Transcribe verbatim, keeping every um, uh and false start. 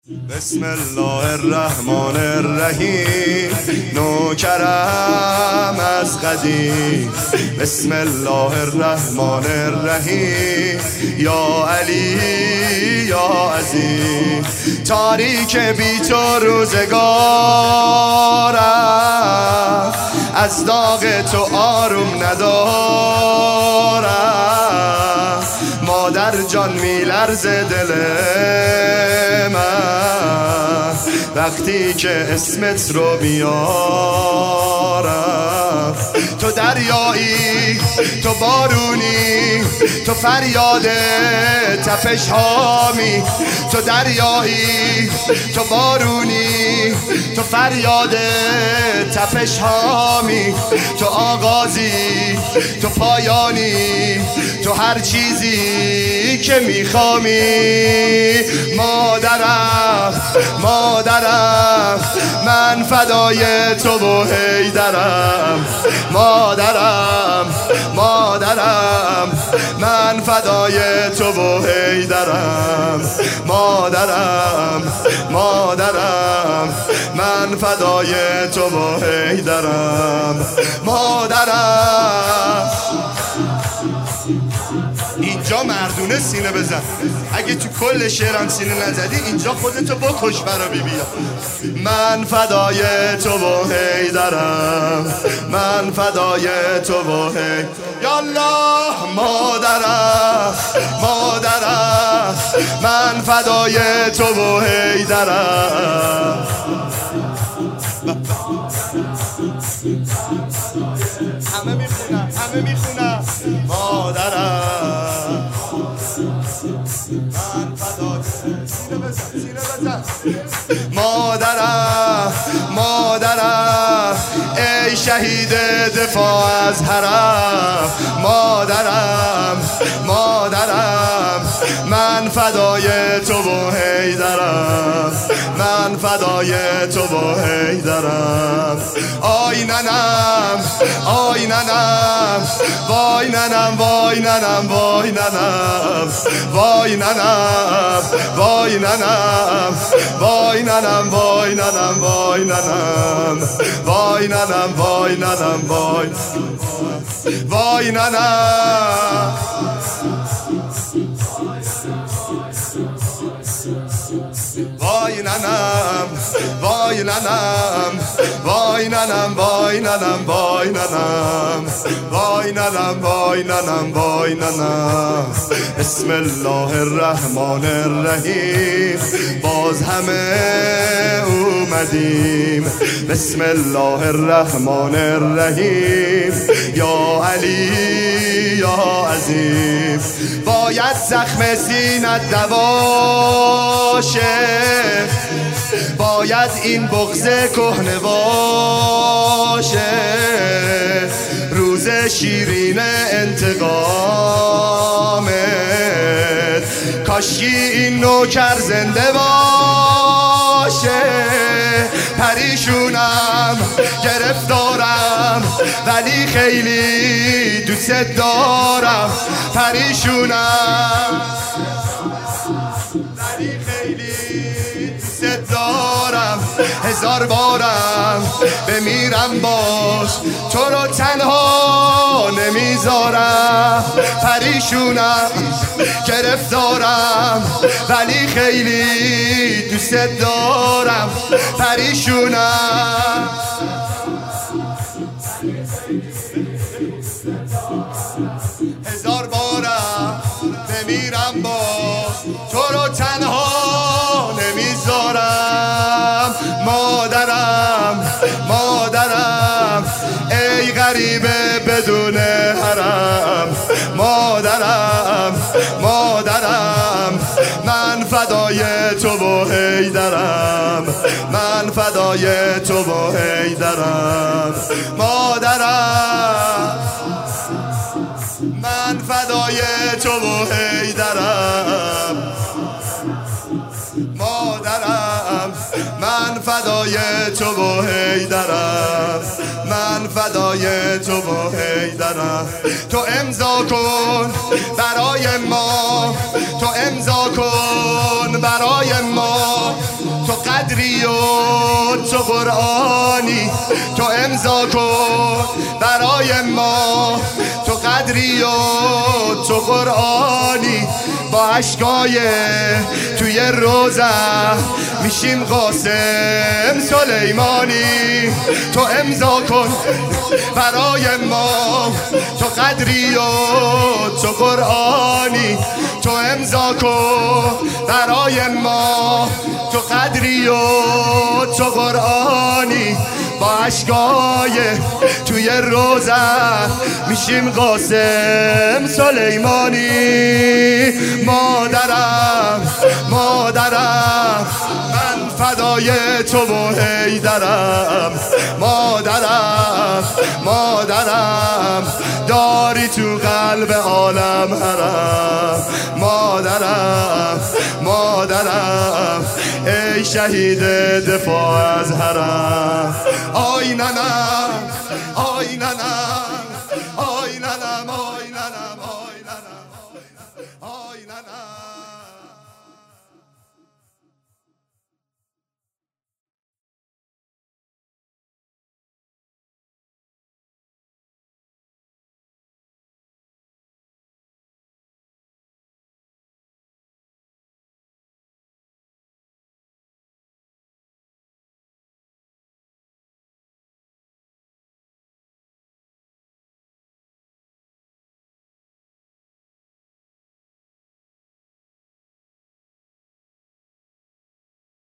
بسم الله الرحمن الرحیم، نوکرم از قدیم. بسم الله الرحمن الرحیم، یا علی یا عظیم. تاریک بی تو روزگارم، از داغ تو آروم ندارم. مادر جان میلرزه دل من وقتی که اسمت رو بیارم. تو دریایی، تو بارونی، تو فریاد تپش هامی. تو دریایی، تو بارونی، تو فریاد تپش هامی. تو آغازی، تو پایانی، تو هر چیزی که میخوامی. مادرم مادرم، من فدای تو و حیدرم. مادرم مادرم، من فدای تو و حیدرم. مادرم مادرم، من فدای تو و حیدرم. مادرم. اینجا مردونه سینه بزن. اگه تو کل شعرم سینه نزدی اینجا خودتو بکش برا بی بیا. من فدای تو و حیدرم، من فدای تو و حیدرم. یالله مادرم مادرم، من فدای تو و حیدرم. همه میخونم همه میخونم. مادرم من فدای سینه بزن سینه بزن. مادرم مادرم، ای شهید دفاع از حرم. مادرم مادرم، من فدای تو و حیدرم. من فدای تو و حیدرم. آی ننم آی ننم، وای ننم وای ننم وای ننم. وای ننم وای ننم وای ننم وای ننم وای ننم. وای ننم وای ننم وای وای ننم. وای ننم وای ننم وای ننم وای ننم وای ننم. وای ننم وای ننم وای ننم. بسم الله الرحمن الرحیم، باز همه اومدیم. بسم الله الرحمن الرحیم، یا علی یا عظیم. باید زخم سینت دواشه، باید این بغض کهنه باشه. روز شیرین انتقامت، کاشکی این نوکر زنده باشه. پریشونم گرفتارم ولی خیلی دوست دارم. پریشونم ولی خیلی دوست دارم. هزار بارم بمیرم باش، تو رو تنها نمیذارم. پریشونم گرفتارم ولی خیلی دوست دارم. پریشونم هزار بارم بمیرم باش، تو رو تنها نمیذارم. مادرم مادرم، ای غریبه بدون حرم. مادرم مادرم، من فدای تو و حیدرم. من فدای تو و حیدرم. مادرم من فدای تو و حیدرم. مادرم من فدای تو و حیدرم. من فدای تو و حیدرم. تو امضا کن برای ما، تو امضا کن برای ما. تو قدری و تو قرآنی، تو امضا کن برای ما. تو قدری و تو قرآنی، با عشقای توی روزه میشیم قاسم سلیمانی. تو امضا کن برای ما، تو قدری و تو قرآنی، تو امضا کن برای ما. تو قدری و تو قرآنی، با عشقای توی روزه میشیم قاسم سلیمانی. مادرم مادرم من فدای تو و حیدرم. مادرم مادرم داری تو قلب عالم حرم. مادرم مادرم ای شهید دفاع از حرم. آی ننم آی ننم